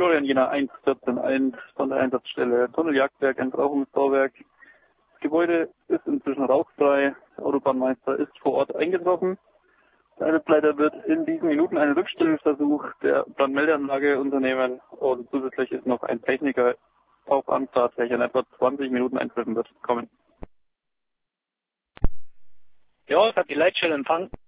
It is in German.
Florian Jena 114.1 von der Einsatzstelle Tunneljagdwerk, ein Rauchungsbauwerk. Das Gebäude ist inzwischen rauchfrei. Der Autobahnmeister ist vor Ort eingetroffen. Der Einsatzleiter wird in diesen Minuten einen Rückstellungsversuch der Brandmeldeanlage unternehmen und zusätzlich ist noch ein Techniker auf Anfahrt, welcher in etwa 20 Minuten eintreffen wird. Kommen. Ja, ich habe die Leitstelle empfangen.